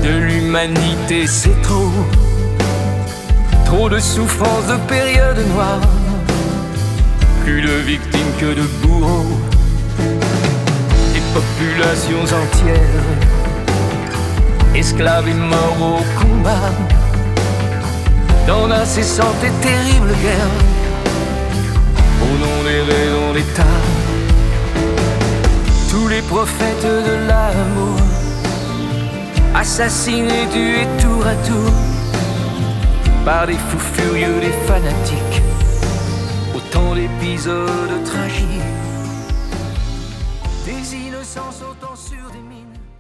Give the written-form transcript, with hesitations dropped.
de l'humanité, c'est trop. Trop de souffrances, de périodes noires, plus de victimes que de bourreaux. Des populations entières, esclaves et morts au combat, dans d'incessantes et terribles guerres, au nom des raisons d'État. Tous les prophètes de l'amour, assassinés, tués tour à tour par des fous furieux, des fanatiques. Autant d'épisodes tragiques, des innocents sautant sur des mines.